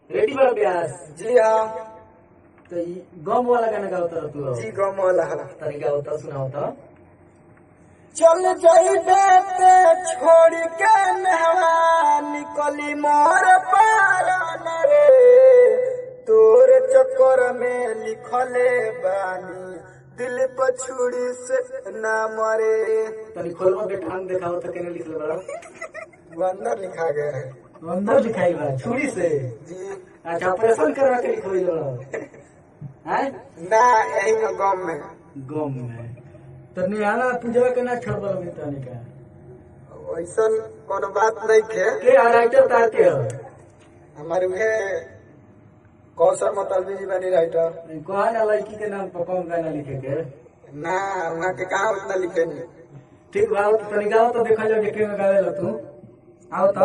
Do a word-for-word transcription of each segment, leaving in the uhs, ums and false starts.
Ready बा ब्यास? जी हाँ। तो गम वाला गाना गाता तू? जी गम वाला तरीका होता सुनाओ तो। चल जाइबे ते छोड़ के नहवा निकली मोर पारन रे, तोर चक्कर में लिखले बानी दिल पछुड़ी से ना मरे। तनी खोलवा के ठांग दिखाओ तो केने लिखले बड़ा? वो अंदर लिखा गया है। अंदर लिखाई बा छुरी से? जी। अच्छा ऑपरेशन करवा के लिखोई बड़ा हैं? ना यही में गम में। गम में तो निहाना पूजवा के ना छोड़बा लगे तनी का? ऐसा कोनो बात नहीं थे। के राइटर तार के हो? हमारे उहे कौशल मतलबी जी बनी राइटर। कहा ना लड़की के नाम पर कौन गाना लिखे के? ना वहाँ के कहाँ उतना लिखे नहीं। ठीक बा तो तनी गाओ तो देखा जाओ के में गावे ला तू। आओ तो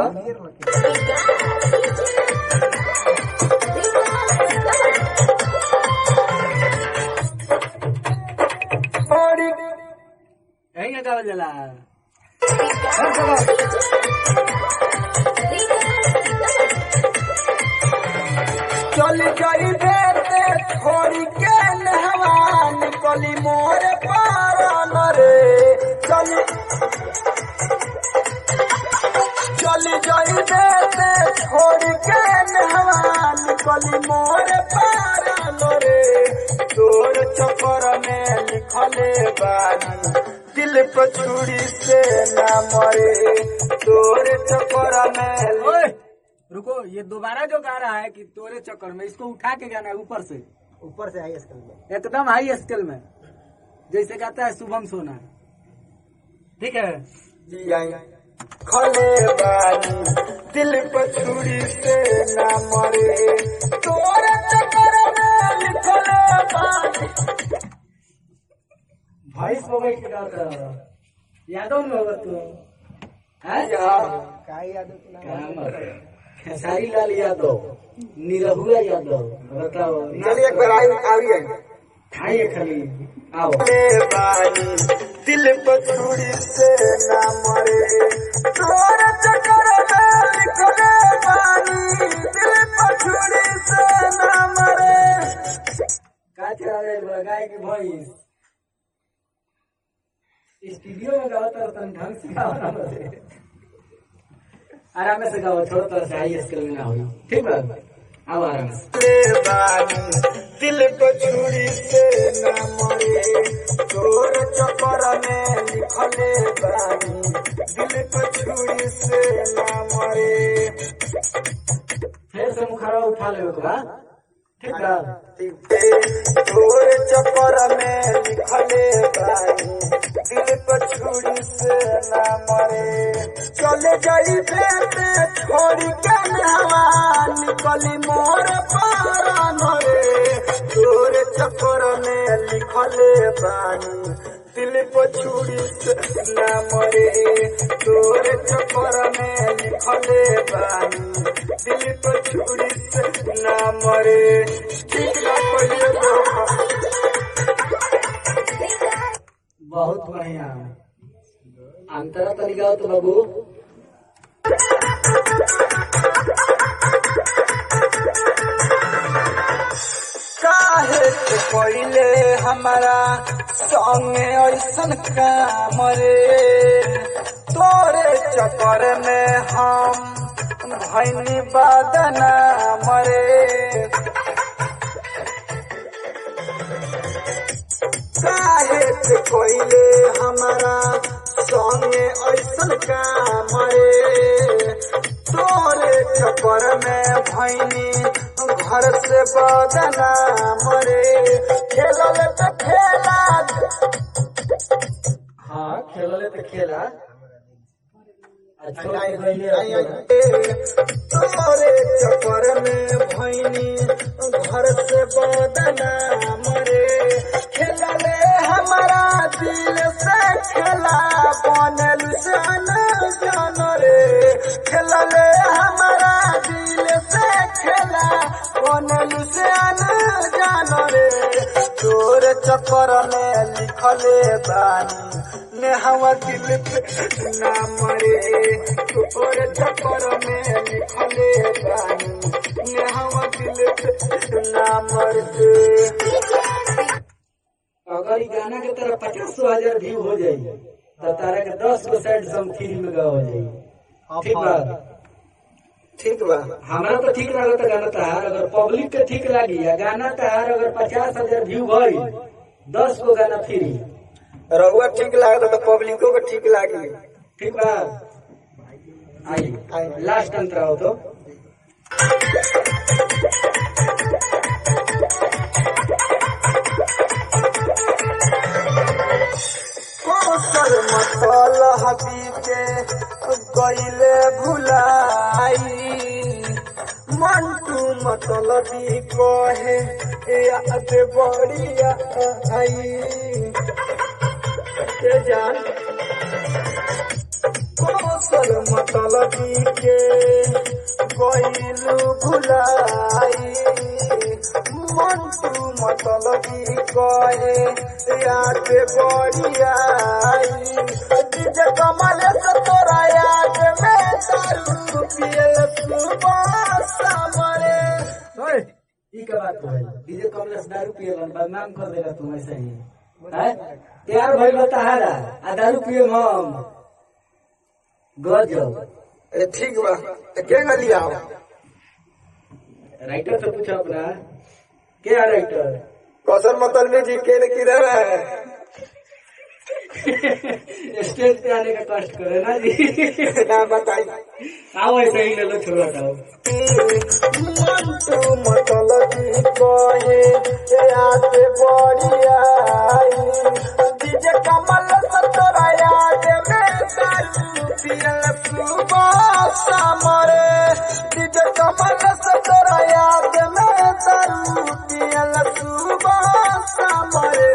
यही गावल जाला। चल जाइबे ते छोड़ के नहवा निकली मोर पारन रे, चल चल जाइबे ते छोड़ के नहवा निकली मोर पारन रे, तोर चक्कर में लिखले बानी दिल पछुड़ी से ना मरे, तोर चक्कर में। ओए रुको, ये दोबारा जो गा रहा है कि तोरे चक्कर में, इसको उठा के गाना है ऊपर से। ऊपर से हाई स्केल में, एकदम हाई स्केल में जैसे गाता है शुभम सोना। ठीक है जी आई खले बानी दिल पछुड़ी से ना मरे, तोरे चक्कर में लिखले बानी। वॉइस पर बैठ के गाता है। यादव में होगा तू है? का यादव? खेसारी लाल यादव, निरहुआ यादव, बताओ। चलिए एक बार आइए खाइए खाली आओ। बानी दिल पछुड़ी से ना मरे, तोरे चक्कर में लिखले बानी दिल पछुड़ी से ना मरे। का चला गाय की वॉइस स्टूडियो में गाता तन ढंग से गाओ ना, मुझे आराम से गाओ, थोड़ा थोड़ा सा हाई स्केल में ना हो। ठीक है आओ आराम से। बानी दिल पछुड़ी से ना मरे, तोर चक्कर में लिखले बानी दिल पछुड़ी से ना मरे। फिर से मुखरा उठा ले बा। ठीक है तोर चक्कर में लिखले बानी दिल पछुड़ी से ना मरे, चले जाइबे ते छोड़ के नहवा निकली मोर पारन रे, तोर चक्कर में लिखले बानी दिल पछुड़ी से ना मरे, तोर चक्कर में लिखले बानी दिल पछुड़ी से ना मरे। ठीक ना पहले बहुत बढ़िया अंतरा तरीका हो तो बाबू। काहे से पहले हमारा संगे ऐसन काम रे, तोरे चक्कर में हम भैनी बदनाम रे। काहे से पहले हमारा संगे ऐसन काम रे, तोरे चक्कर में भैनी घर से बदनाम रे। खेलल तो खेला, हाँ खेलले तो खेला। अच्छा तोरे चक्कर में भैनी घर से बदनाम रे, खेलले हमारा दिल से खेला बनल से न जान रे, खेलले हमारा दिल से खेला बनल से न जान रे, तोर चक्कर में लिखले बानी ने हवा दिल पे ना मरे तोरे चक्कर में लिखले बानी ने हवा दिल पे ना मरे। अगर ई गाना के तरफ पचास हजार व्यू हो जाई तो तारा के दस गो साइड सम फ्री में गा हो जाई। ठीक बा ठीक बा हमरा तो ठीक लागत गाना तहार अगर पब्लिक के ठीक लागी या गाना तहार अगर पचास हजार व्यू भई दस गो गाना फ्री रहुआ ठीक लागत तो पब्लिको को ठीक लागी। ठीक बा आई लास्ट अंतर आओ तो कौशल मतल हबी के गईले भुलाई मंटू मतलबी कहे याद बढ़िया आई के जान कौशल मतलबी के गईलू भुलाई मंटू मतलबी कहे याद बढ़िया आई डीजे कमल से तोरा याद में दारू पियल सुबह सामरे। ओए ई का बात है डीजे कमल से दारू पियल बदनाम कर देगा तुम ऐसे ही हैं प्यार भइल तहारा आ दारू पिए हम गजब। अरे ठीक बा के गली आओ राइटर से पूछो अपना क्या राइटर कौशल मतलबी जी के किधर है स्टेज पे आने का कष्ट करे ना जी ना बताई आओ ऐसे ही ले लो छोड़ा था मंटू मतलबी कहे याद बढ़िया डीजे कमल से तोरा याद में दारू पियल सुबह सामरे डीजे कमल से तोरा याद में दारू पियल सुबह सामरे।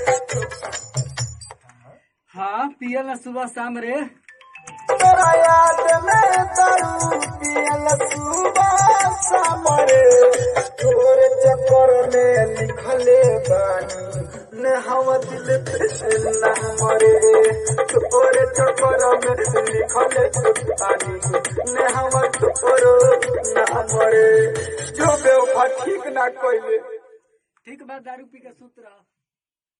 हाँ पियल ना सुबह शाम रे तोरा याद में दारू पियल सुबह सामरे तोरे चक्कर में लिखले बानी ने हवा दिल पे ना मरे तोरे चक्कर में लिखले बानी ने हवा तोरो ना मरे जो बेवफा ठीक ना कोइले। ठीक बात दारू पी के सूत रहा।